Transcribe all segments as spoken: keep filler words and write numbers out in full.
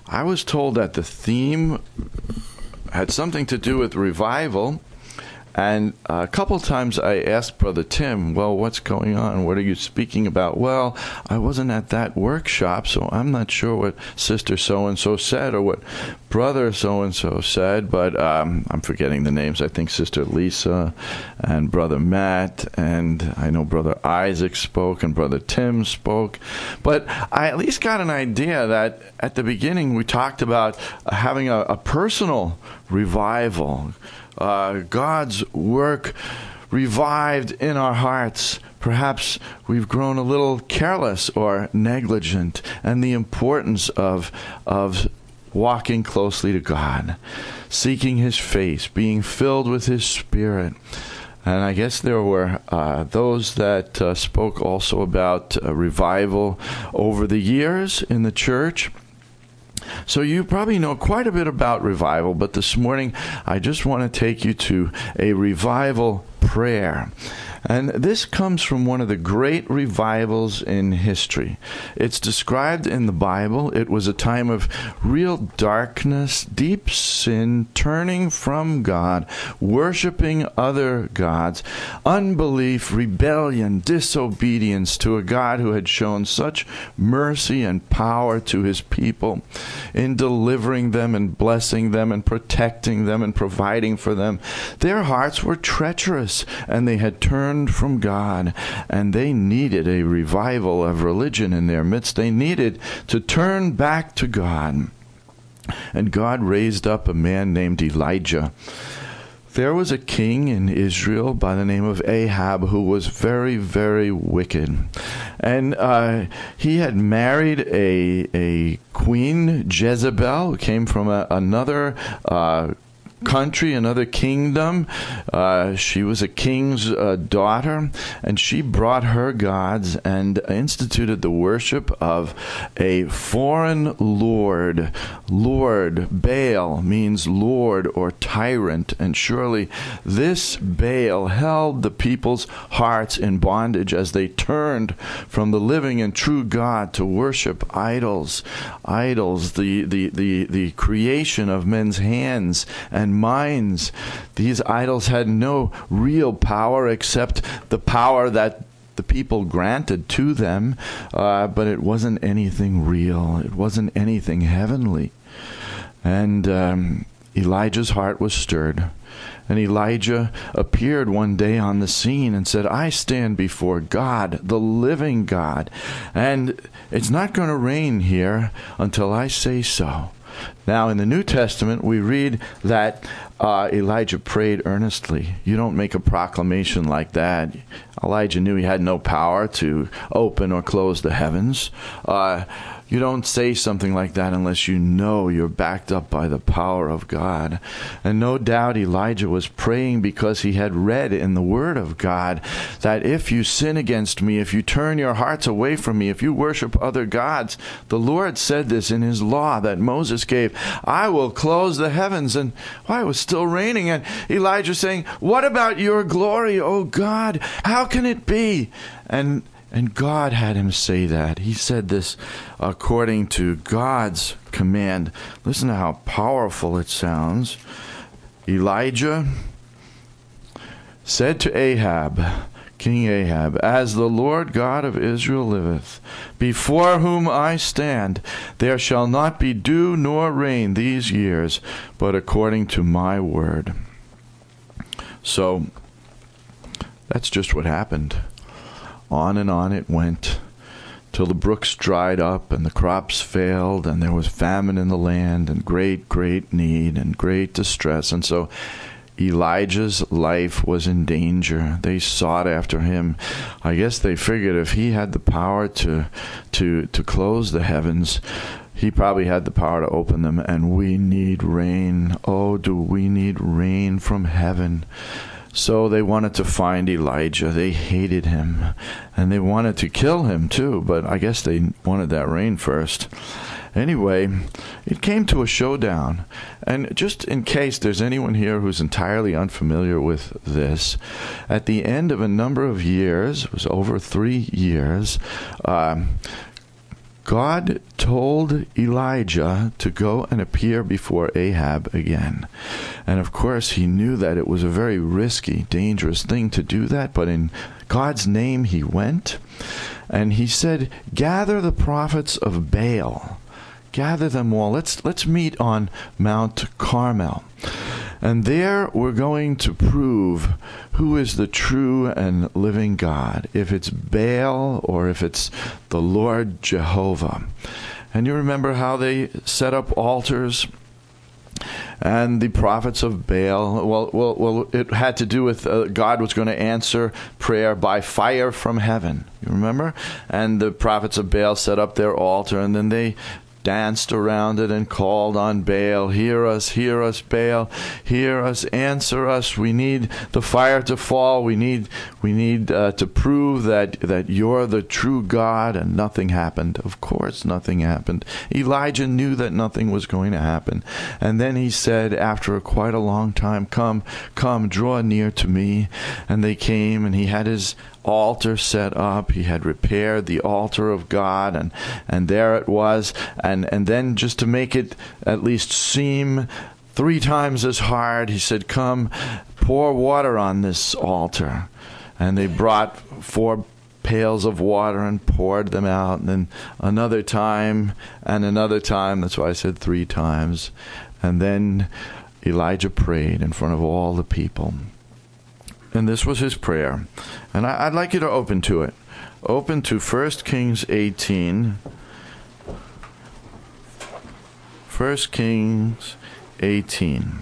I was told that the theme had something to do with revival. And a couple times I asked Brother Tim, well, what's going on? What are you speaking about? Well, I wasn't at that workshop, so I'm not sure what Sister so-and-so said or what Brother so-and-so said, but um, I'm forgetting the names. I think Sister Lisa and Brother Matt, and I know Brother Isaac spoke and Brother Tim spoke. But I at least got an idea that at the beginning we talked about having a, a personal revival. Uh, God's work revived in our hearts. Perhaps we've grown a little careless or negligent, and the importance of of walking closely to God, seeking His face, being filled with His Spirit. And I guess there were uh, those that uh, spoke also about uh, revival over the years in the church. So you probably know quite a bit about revival, but this morning I just want to take you to a revival prayer. And this comes from one of the great revivals in history. It's described in the Bible. It was a time of real darkness, deep sin, turning from God, worshiping other gods, unbelief, rebellion, disobedience to a God who had shown such mercy and power to His people in delivering them and blessing them and protecting them and providing for them. Their hearts were treacherous, and they had turned from God, and they needed a revival of religion in their midst. They needed to turn back to God. And God raised up a man named Elijah. There was a king in Israel by the name of Ahab who was very, very wicked. And uh, he had married a, a queen, Jezebel, who came from a, another uh country, another kingdom. Uh, she was a king's uh, daughter, and she brought her gods and instituted the worship of a foreign lord. Lord, Baal, means lord or tyrant, and surely this Baal held the people's hearts in bondage as they turned from the living and true God to worship idols. Idols, the, the, the, the creation of men's hands and minds. These idols had no real power except the power that the people granted to them, uh, but it wasn't anything real. It wasn't anything heavenly. And um, Elijah's heart was stirred. And Elijah appeared one day on the scene and said, I stand before God, the living God, and it's not going to rain here until I say so. Now, in the New Testament, we read that uh, Elijah prayed earnestly. You don't make a proclamation like that. Elijah knew he had no power to open or close the heavens. Uh, you don't say something like that unless you know you're backed up by the power of God. And no doubt Elijah was praying because he had read in the Word of God that if you sin against me, if you turn your hearts away from me, if you worship other gods, the Lord said this in His law that Moses gave, I will close the heavens. And why, it was still raining. And Elijah saying, what about your glory, O God? How can it be? And And God had him say that. He said this according to God's command. Listen to how powerful it sounds. Elijah said to Ahab, King Ahab, as the Lord God of Israel liveth, before whom I stand, there shall not be dew nor rain these years, but according to my word. So, that's just what happened. On and on it went, till the brooks dried up and the crops failed, and there was famine in the land, and great, great need, and great distress. And so Elijah's life was in danger. They sought after him. I guess they figured if he had the power to, to, to close the heavens, he probably had the power to open them. And we need rain. Oh, do we need rain from heaven? So they wanted to find Elijah. They hated him, and they wanted to kill him too, but I guess they wanted that rain first. Anyway, it came to a showdown. And just in case there's anyone here who's entirely unfamiliar with this, at the end of a number of years, it was over three years, um, God told Elijah to go and appear before Ahab again. And of course, he knew that it was a very risky, dangerous thing to do that, but in God's name he went. And he said, gather the prophets of Baal. Gather them all. Let's, let's meet on Mount Carmel. And there we're going to prove who is the true and living God, if it's Baal or if it's the Lord Jehovah. And you remember how they set up altars, and the prophets of Baal, well, well, well it had to do with uh, God was going to answer prayer by fire from heaven. You remember? And the prophets of Baal set up their altar, and then they danced around it and called on Baal, hear us, hear us, Baal, hear us, answer us. We need the fire to fall. We need we need uh, to prove that, that you're the true God, and nothing happened. Of course, nothing happened. Elijah knew that nothing was going to happen. And then he said, after a quite a long time, come, come, draw near to me. And they came, and he had his altar set up. He had repaired the altar of God, and and there it was. And and then, just to make it at least seem three times as hard, he said, come, pour water on this altar. And they brought four pails of water and poured them out, and then another time and another time. That's why I said three times. And then Elijah prayed in front of all the people. And this was his prayer. And I, I'd like you to open to it. Open to First Kings eighteen. First Kings eighteen.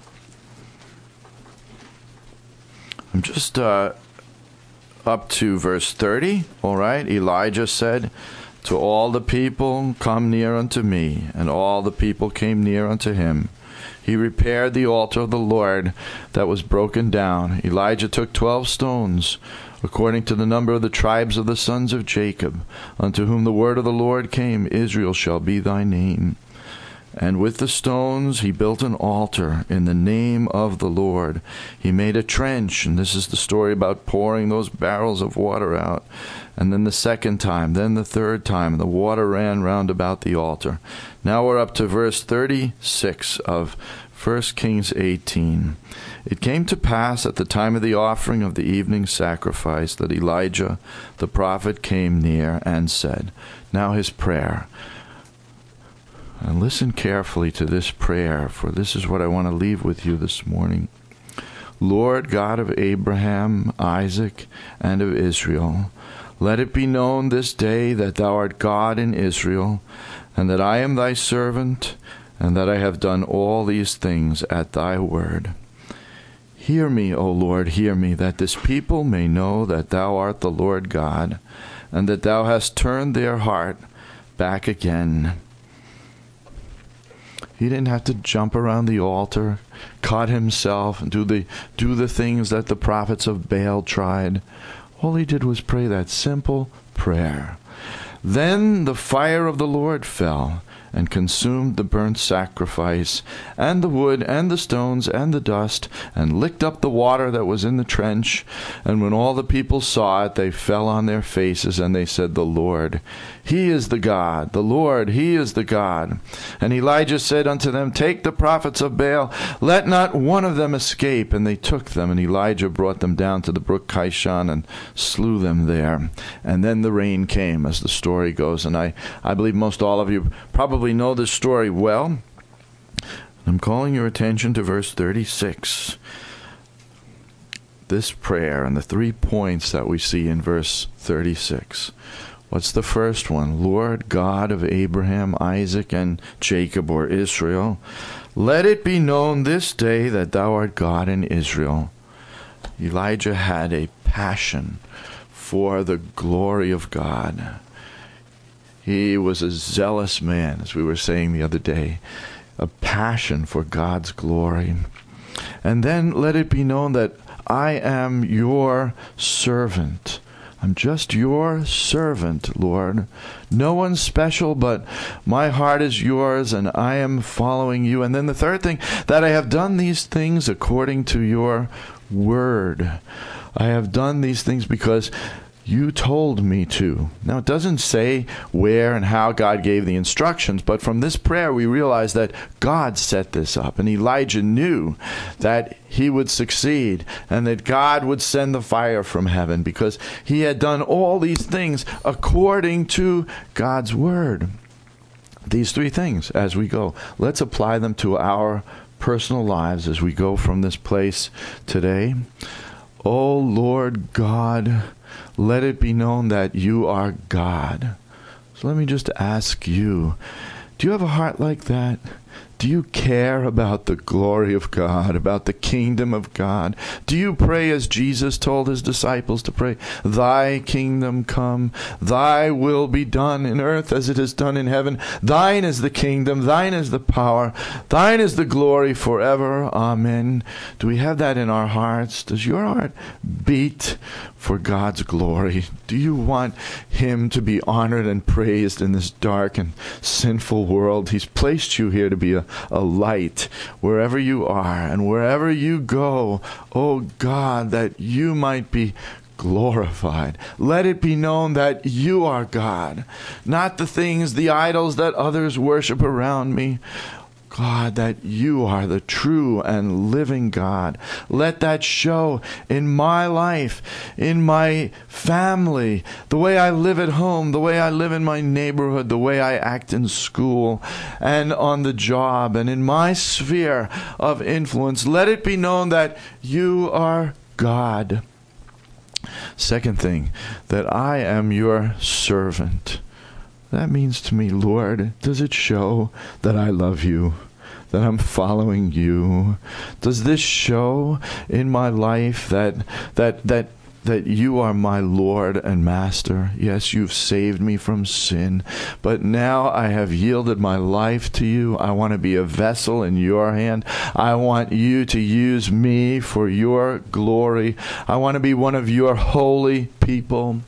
I'm just uh, up to verse thirty. All right. Elijah said to all the people, come near unto me. And all the people came near unto him. He repaired the altar of the Lord that was broken down. Elijah took twelve stones, according to the number of the tribes of the sons of Jacob, unto whom the word of the Lord came, Israel shall be thy name. And with the stones he built an altar in the name of the Lord. He made a trench, and this is the story about pouring those barrels of water out. And then the second time, then the third time, and the water ran round about the altar. Now we're up to verse thirty-six of First Kings eighteen. It came to pass at the time of the offering of the evening sacrifice that Elijah the prophet came near and said, now his prayer. And listen carefully to this prayer, for this is what I want to leave with you this morning. Lord God of Abraham, Isaac, and of Israel, let it be known this day that thou art God in Israel, and that I am thy servant, and that I have done all these things at thy word. Hear me, O Lord, hear me, that this people may know that thou art the Lord God, and that thou hast turned their heart back again. He didn't have to jump around the altar, cut himself, and do the, do the things that the prophets of Baal tried. All he did was pray that simple prayer. Then the fire of the Lord fell and consumed the burnt sacrifice, and the wood, and the stones, and the dust, and licked up the water that was in the trench. And when all the people saw it, they fell on their faces, and they said, the Lord, he is the God. The Lord, he is the God. And Elijah said unto them, take the prophets of Baal, let not one of them escape. And they took them, and Elijah brought them down to the brook Kishon, and slew them there. And then the rain came, as the story goes. And I, I believe most all of you probably know this story well. I'm calling your attention to verse thirty-six. This prayer and the three points that we see in verse thirty-six. What's the first one? Lord God of Abraham, Isaac, and Jacob, or Israel, let it be known this day that thou art God in Israel. Elijah had a passion for the glory of God. He was a zealous man, as we were saying the other day, a passion for God's glory. And then let it be known that I am your servant. I'm just your servant, Lord. No one special, but my heart is yours, and I am following you. And then the third thing, that I have done these things according to your word. I have done these things because You told me to. Now, it doesn't say where and how God gave the instructions, but from this prayer we realize that God set this up, and Elijah knew that he would succeed and that God would send the fire from heaven because he had done all these things according to God's word. These three things as we go. Let's apply them to our personal lives as we go from this place today. Oh, Lord God, let it be known that you are God. So let me just ask you, do you have a heart like that? Do you care about the glory of God, about the kingdom of God? Do you pray as Jesus told his disciples to pray, thy kingdom come, thy will be done in earth as it is done in heaven. Thine is the kingdom, thine is the power, thine is the glory forever. Amen. Do we have that in our hearts? Does your heart beat for God's glory? Do you want him to be honored and praised in this dark and sinful world? He's placed you here to be a, a light wherever you are and wherever you go. Oh God, that you might be glorified. Let it be known that you are God, not the things, the idols that others worship around me. God, that you are the true and living God. Let that show in my life, in my family, the way I live at home, the way I live in my neighborhood, the way I act in school and on the job and in my sphere of influence. Let it be known that you are God. Second thing, that I am your servant. That means to me, Lord, does it show that I love you, that I'm following you? Does this show in my life that that that that you are my Lord and Master? Yes, you've saved me from sin, but now I have yielded my life to you. I want to be a vessel in your hand. I want you to use me for your glory. I want to be one of your holy people.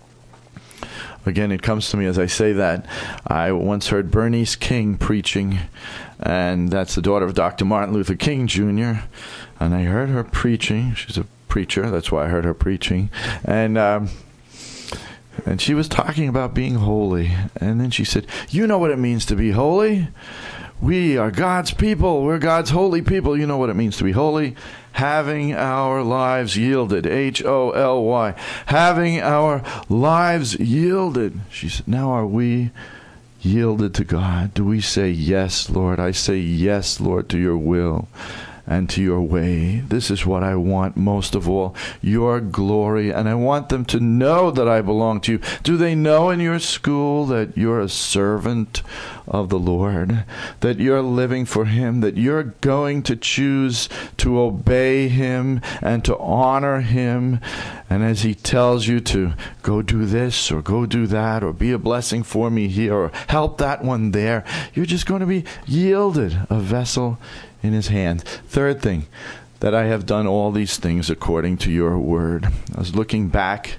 Again, it comes to me as I say that. I once heard Bernice King preaching, and that's the daughter of Doctor Martin Luther King Junior And I heard her preaching. She's a preacher. That's why I heard her preaching. And um, and she was talking about being holy. And then she said, you know what it means to be holy? We are God's people. We're God's holy people. You know what it means to be holy? Having our lives yielded. H O L Y. Having our lives yielded. She said, now are we yielded to God? Do we say, yes, Lord? I say, yes, Lord, to your will and to your way. This is what I want most of all, your glory. And I want them to know that I belong to you. Do they know in your school that you're a servant of the Lord, that you're living for him, that you're going to choose to obey him and to honor him? And as he tells you to go do this or go do that or be a blessing for me here or help that one there, you're just going to be yielded, a vessel in his hand. Third thing, that I have done all these things according to your word. I was looking back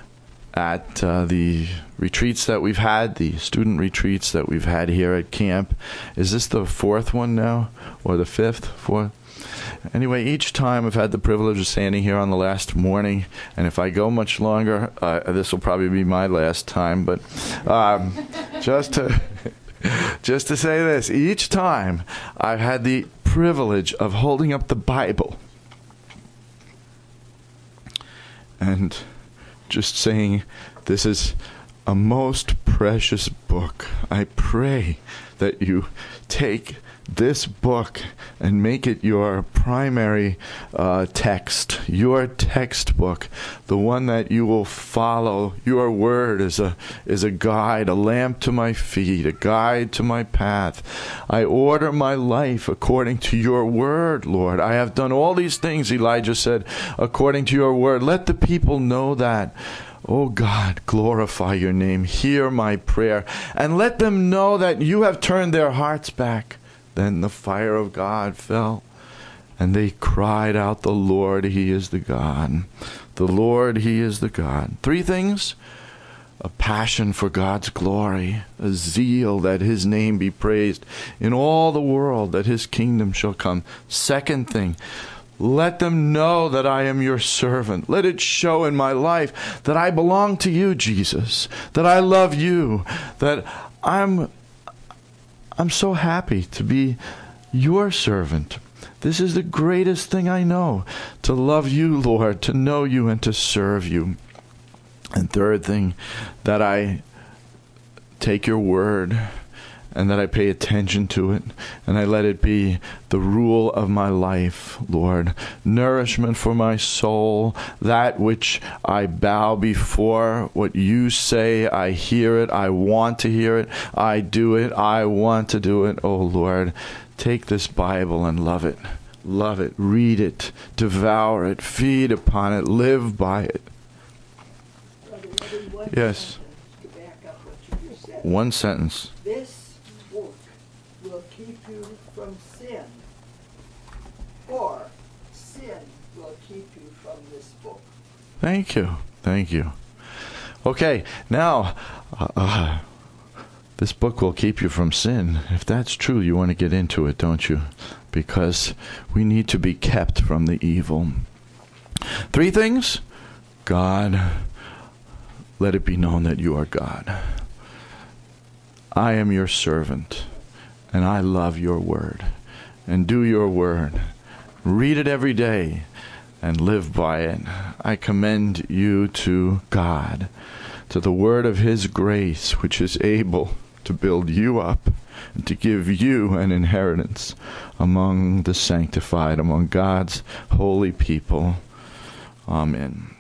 at uh, the retreats that we've had, the student retreats that we've had here at camp. Is this the fourth one now, or the fifth? Fourth? Anyway, each time I've had the privilege of standing here on the last morning, and if I go much longer, uh, this will probably be my last time, but um, just to... Just to say this, each time I've had the privilege of holding up the Bible and just saying, this is a most precious book. I pray that you take this book and make it your primary uh, text, your textbook, the one that you will follow. Your word is a is a guide, a lamp to my feet, a guide to my path. I order my life according to your word, Lord. I have done all these things, Elijah said, according to your word. Let the people know that. Oh God, glorify your name. Hear my prayer. And let them know that you have turned their hearts back. Then the fire of God fell, and they cried out, the Lord, he is the God. The Lord, he is the God. Three things: a passion for God's glory, a zeal that his name be praised in all the world, that his kingdom shall come. Second thing, Let them know that I am your servant. Let it show in my life that I belong to you, Jesus, that I love you, that I'm, I'm so happy to be your servant. This is the greatest thing I know, to love you, Lord, to know you and to serve you. And third thing, that I take your word and that I pay attention to it, and I let it be the rule of my life, Lord. Nourishment for my soul, that which I bow before, what you say, I hear it, I want to hear it, I do it, I want to do it. Oh, Lord, take this Bible and love it. Love it, read it, devour it, feed upon it, live by it. Yes. To back up what you just said. One sentence. This book will keep you from sin, or sin will keep you from this book. Thank you. Thank you. Okay, now, uh, uh, this book will keep you from sin. If that's true, you want to get into it, don't you? Because we need to be kept from the evil. Three things. God, let it be known that you are God. I am your servant, and I love your word. And do your word. Read it every day and live by it. I commend you to God, to the word of his grace, which is able to build you up and to give you an inheritance among the sanctified, among God's holy people. Amen.